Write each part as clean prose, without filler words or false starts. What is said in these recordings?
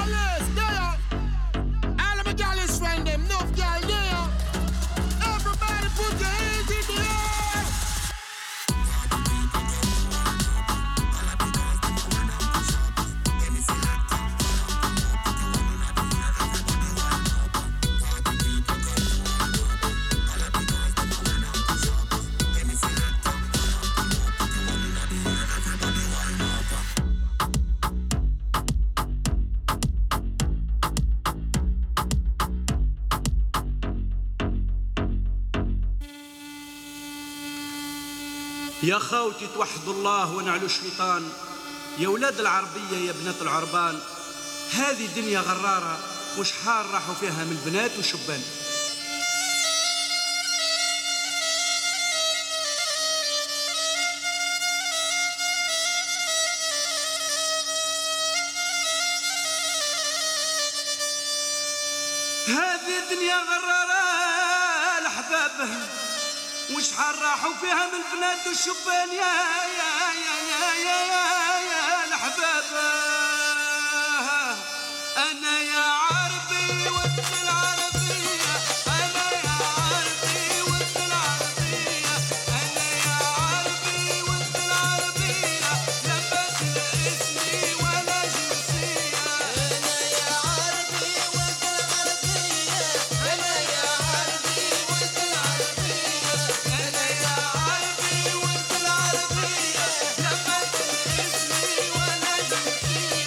Alice, there. All of my gals friend them, enough gal there. Everybody put your hands in the air. يا خوتي توحدوا الله ونعلوا الشيطان، يا ولاد العربية يا بنات العربان، هذه دنيا غرارة وشحال راحوا فيها من بنات وشبان. هذه دنيا غرارة الأحباب وشحال راحوا فيها من البنات والشبان يا يا يا يا يا يا, يا الأحباب. أنا يا عربي وانت العربية، أنا يا عربي وانت العربية، أنا يا عربي وانت العربية، لبت اسمي ولا جنسية. أنا يا عربي وانت العربية، أنا يا عربي وانت العربية، أنا يا عربي وانت العربية، لبت اسمي ولا جنسية.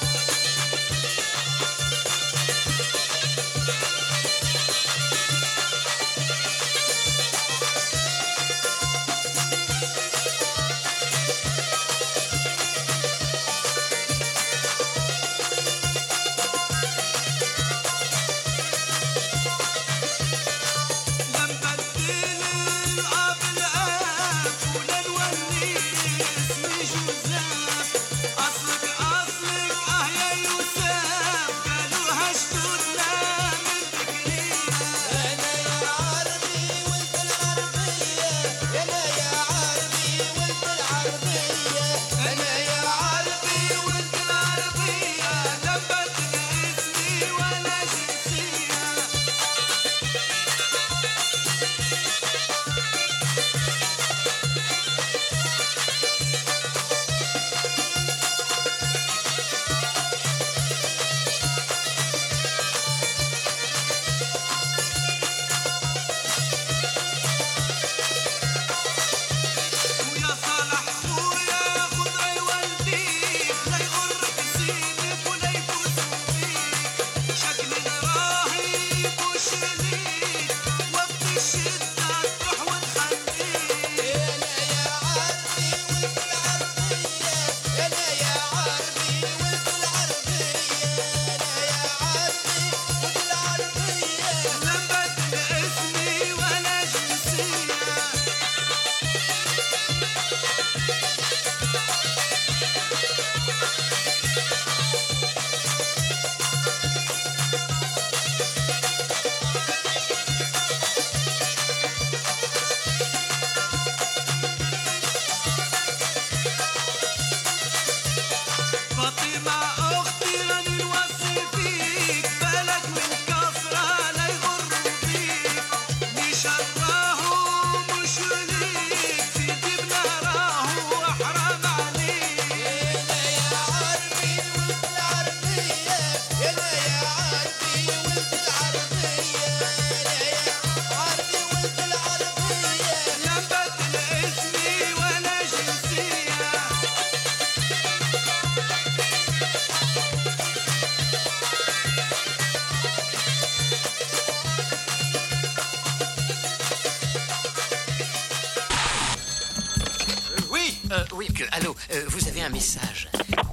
Oui, allô, vous avez un message.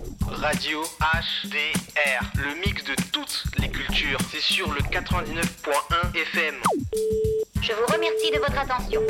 Radio HDR, le mix de toutes les cultures. C'est sur le 99.1 FM. Je vous remercie de votre attention.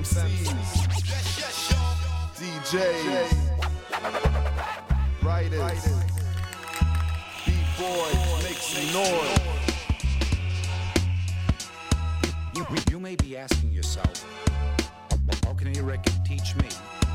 MCs, DJs, writers, B-boys, make some noise. You may be asking yourself, how can a record teach me?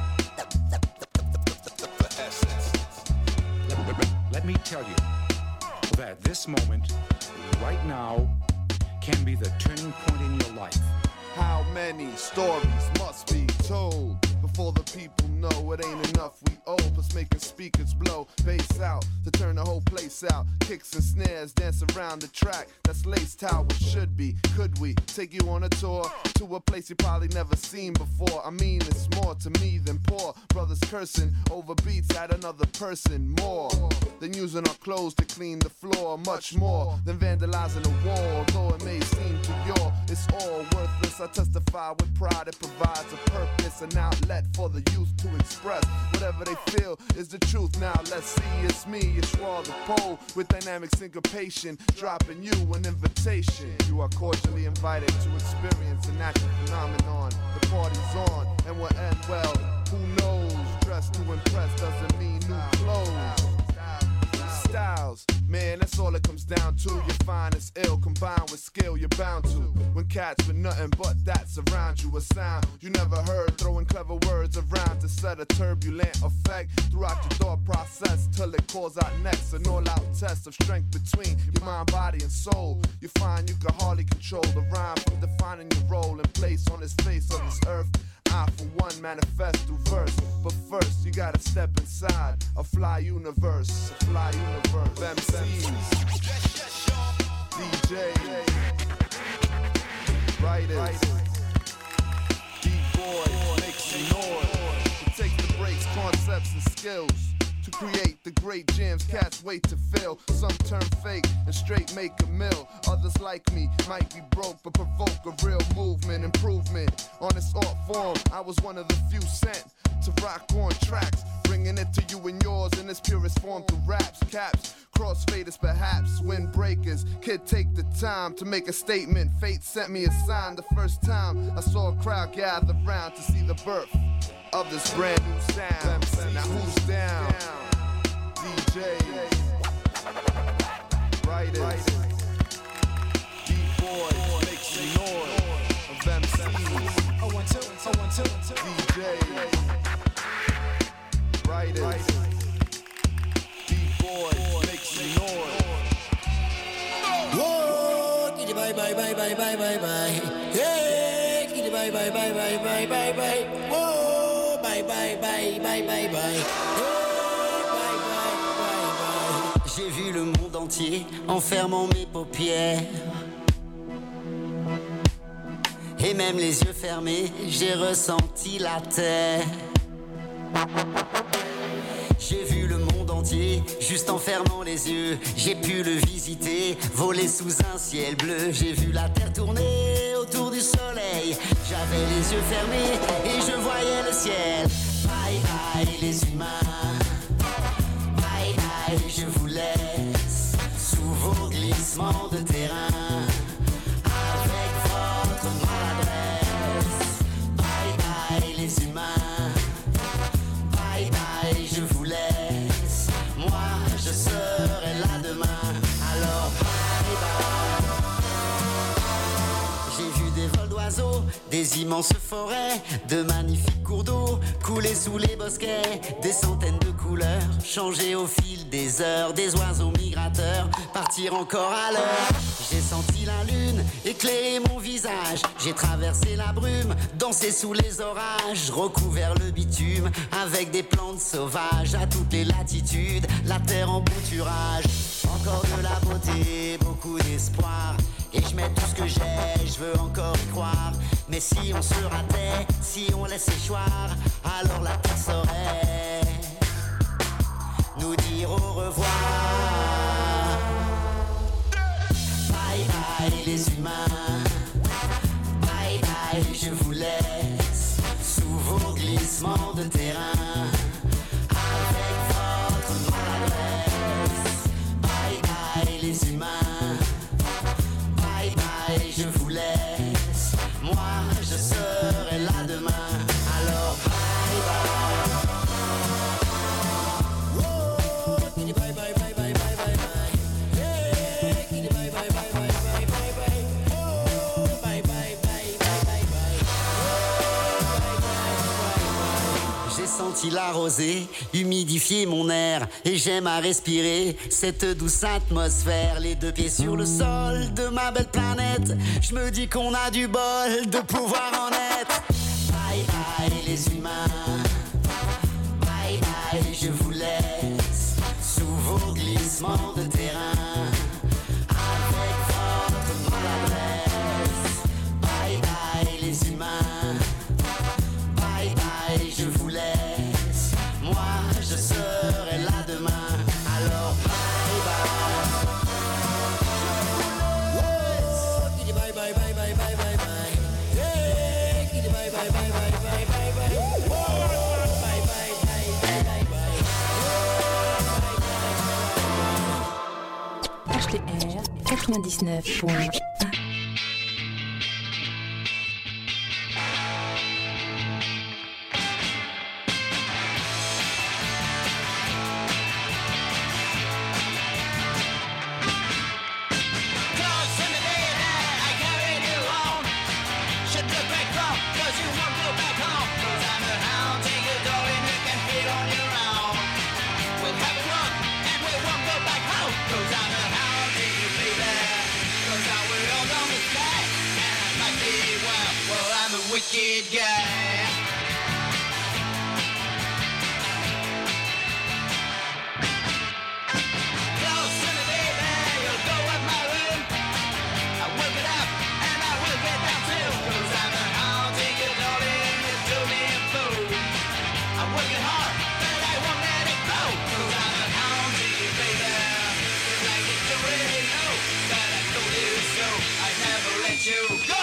Let me tell you that this moment, right now, can be the turning point in your life. How many stories must be told before the people know it ain't enough we owe? Plus making speakers blow bass out to turn the whole place out. Kicks and snares dance around the track that's laced how it should be. Could we take you on a tour to a place you probably never seen before? I mean, it's more to me than poor brothers cursing over beats at another person. More than using our clothes to clean the floor. Much more than vandalizing a wall. Though it may seem to y'all it's all worthless, I testify with pride it provides a purpose, an outlet for the youth to express whatever they feel is the truth. Now let's see, it's me, Yeshua the pole, with dynamic syncopation, dropping you an invitation. You are cordially invited to experience a natural phenomenon. The party's on and we'll end well. Who knows? Dressed to impress doesn't mean new clothes. Styles, man, that's all it comes down to. Your finest ill combined with skill, you're bound to. When cats with nothing but that's around you, a sound you never heard, throwing clever words around to set a turbulent effect throughout your thought process till it calls out next. An all-out test of strength between your mind, body, and soul. You find you can hardly control the rhyme from defining your role and place on this face of this earth. I, for one, manifest through verse. But first, you gotta step inside a fly universe. A fly universe. MCs, DJs, writers, B-boys, make some noise. It takes the breaks, concepts, and skills to create the great jams cats wait to fill. Some turn fake and straight make a mill. Others like me might be broke but provoke a real movement, improvement. On this art form, I was one of the few sent to rock on tracks, bringing it to you and yours in its purest form through raps, caps, crossfaders perhaps, windbreakers. Kid, take the time to make a statement. Fate sent me a sign the first time I saw a crowd gather round to see the birth of this brand new sound. Now who's down? DJs, writers, B-boys, make some noise. Of MCs, DJs, writers, B-boys, make some noise. Whoa, kitty bye bye bye bye bye bye bye. Hey, kitty bye bye bye bye bye bye bye. Whoa, bye bye bye bye bye bye. J'ai vu le monde entier en fermant mes paupières. Et même les yeux fermés, j'ai ressenti la terre. J'ai vu le monde entier juste en fermant les yeux. J'ai pu le visiter, voler sous un ciel bleu. J'ai vu la terre tourner autour du soleil. J'avais les yeux fermés et je voyais le ciel. Bye bye les humains. Bye bye, je vous laisse sous vos glissements de terrain. Avec votre maladresse. Bye bye les humains. Bye bye, je vous laisse. Moi, je serai là demain. Alors bye bye. J'ai vu des vols d'oiseaux, des immenses forêts, de magnifiques cours d'eau couler sous les bosquets, des centaines de couleurs changer au fil des heures, des oiseaux migrateurs partir encore à l'heure. J'ai senti la lune éclairer mon visage, j'ai traversé la brume, dansé sous les orages, recouvert le bitume avec des plantes sauvages à toutes les latitudes, la terre en pâturage. Encore de la beauté, beaucoup d'espoir. Et je mets tout ce que j'ai, je veux encore y croire. Mais si on se ratait, si on laissait choir, alors la terre saurait nous dire au revoir. Bye bye les humains. Bye bye, je vous laisse sous vos glissements de terrain. Avec votre maladresse. Bye bye les humains. Je vous laisse, moi je serai là demain. il a rosé, humidifié mon air. Et j'aime à respirer cette douce atmosphère. Les deux pieds sur le sol de ma belle planète. Je me dis qu'on a du bol de pouvoir en être. Bye bye les humains. Bye bye, je vous laisse sous vos glissements de terrain. Avec votre maladresse. Bye bye les humains. Bye bye, je vous laisse. Moi, je serai là demain. Alors bye bye. Oh, bye bye bye bye bye bye bye. Hey, bye bye bye bye bye bye bye. Oh, bye bye bye bye bye bye. HTR 99.1. Wicked guy. Close to me, baby, you'll go up my room. I work it up and I will get down too. Cause I'm a haunting you, darling, you do me a fool. I work it hard, but I won't let it go. Cause I'm a haunting you, baby. It's like you don't really know that I told you so. I never let you go.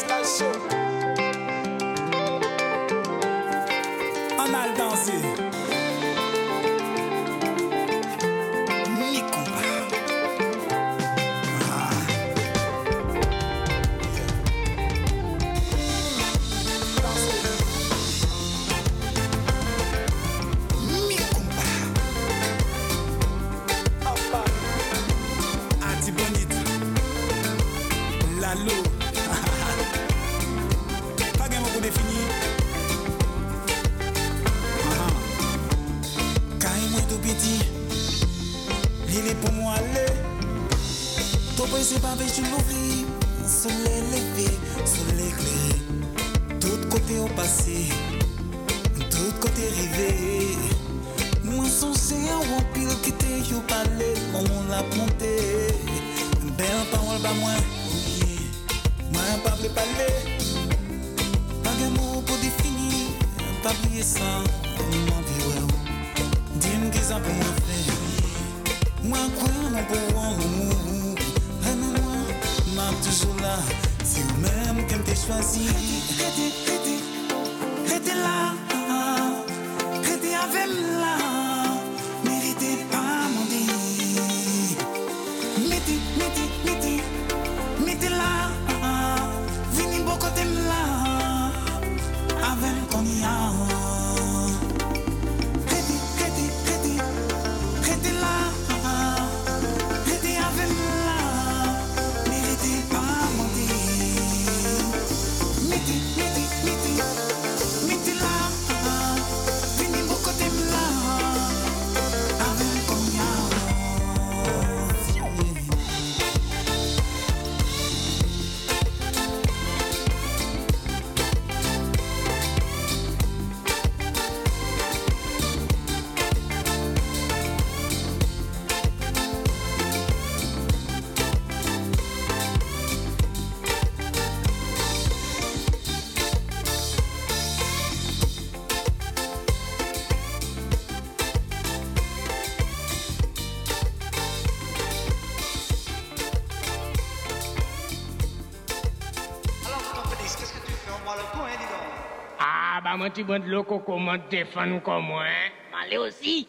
la chaud. On a le dansé. C'est pas avec je l'ouvrir, soleil levé, soleil éclairé. Tout côté au passé, tout côté rivé. Moi songé en pile qui t'es yo parler, on l'a monté. Belle parole pas moi, moi pas plus parler. Pas de mots pour définir, pas oublier ça, mon vie. Dis-moi qu'est-ce pour moi faire. Moi quoi mon pouvoir toujours là, c'est vous-même qui m'avez choisi. Restez là, restez avec là, méritez pas mon dit. Mettez là, venez beaucoup de là, avec ton ya. Restez là, restez avec là. Moi, tu veux de l'eau, comment te défendre comme moi, hein? M'allez aussi.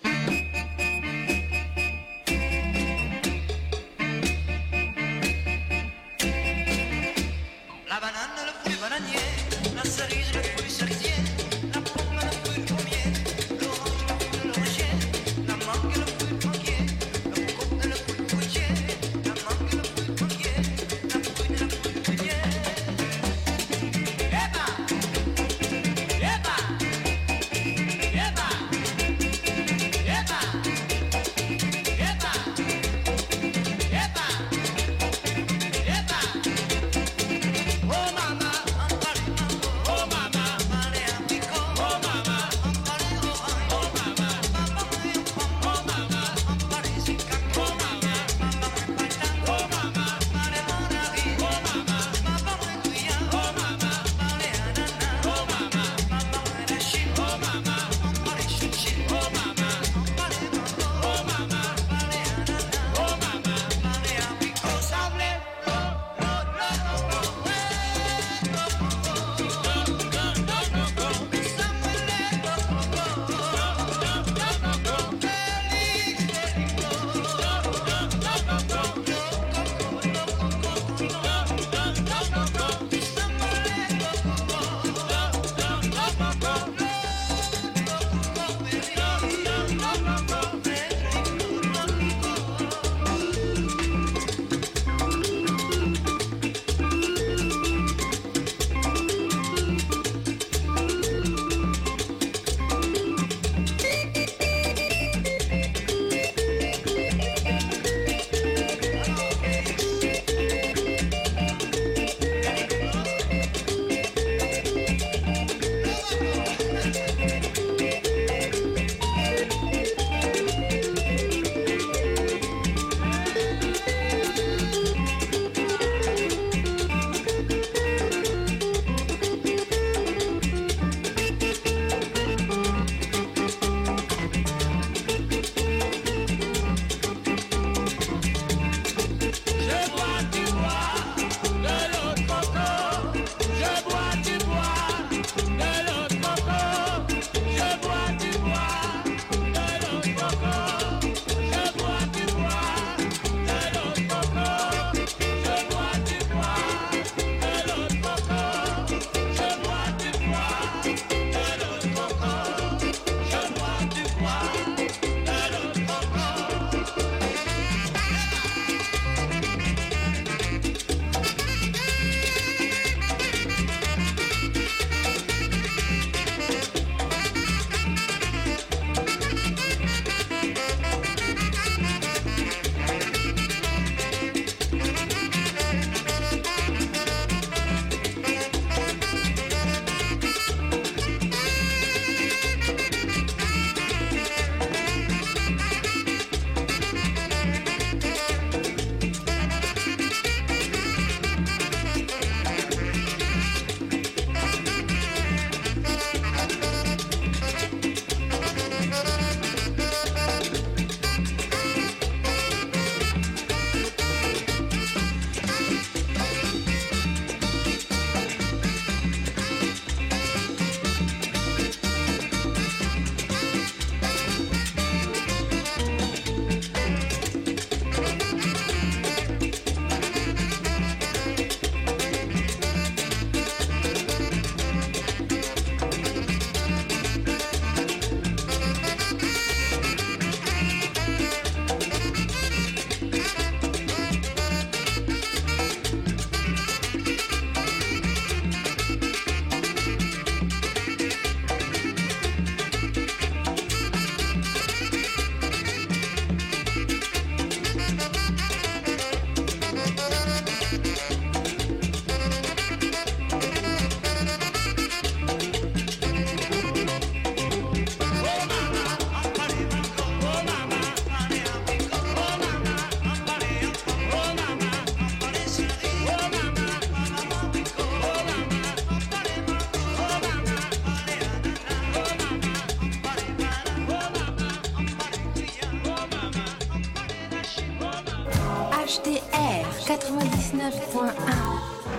La banane, le fruit bananier, la cerise, le fruit cerisier, la pomme, le fruit pommier, l'orange, le fruit de rocher, la mangue, le fruit manguier, le coco, le fruit fruitier, la mangue, le fruit manguier, la prune, le fruit prunier. Oh mama, HDR 99.1.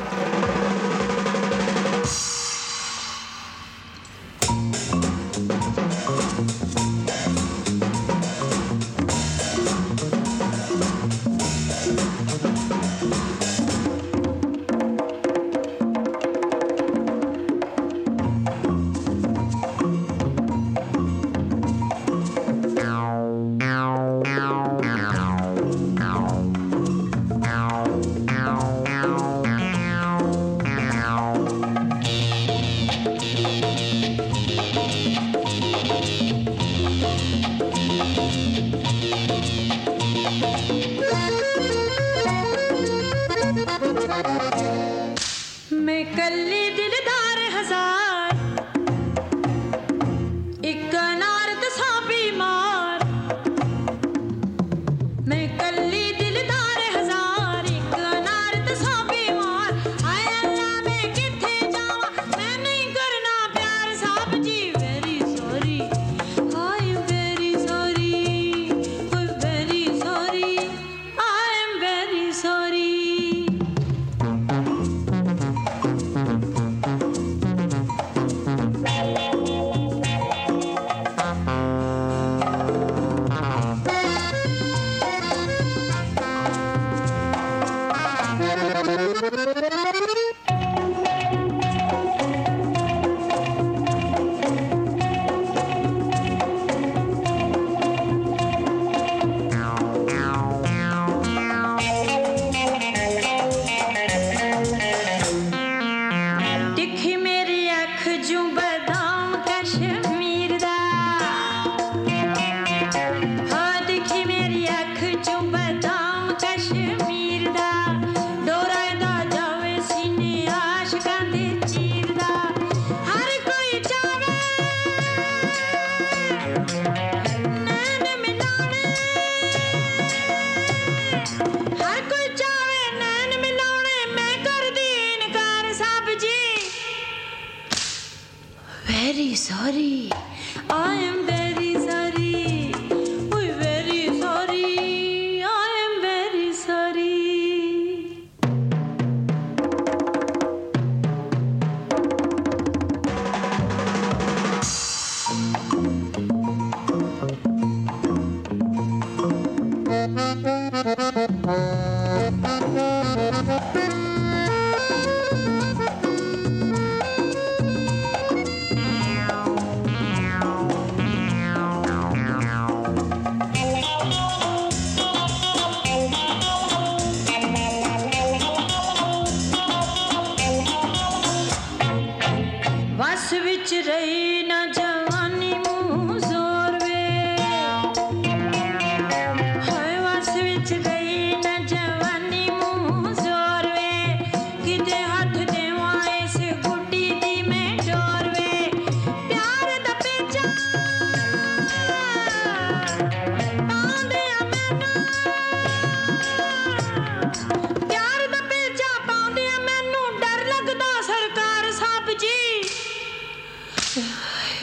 Very sorry. I am very sorry. Oh, very sorry. I am very sorry. बस विच रही ना जवानी मुँह जोर वे हाय बस विच रही ना जवानी मुँह जोर वे किते हाथ देवां इस गुड्डी दी मैं डोर वे प्यार दा पेचा पांदे आ मैनू प्यार दा पेचा पांदे आ मैनू डर लगदा सरकार साहब जी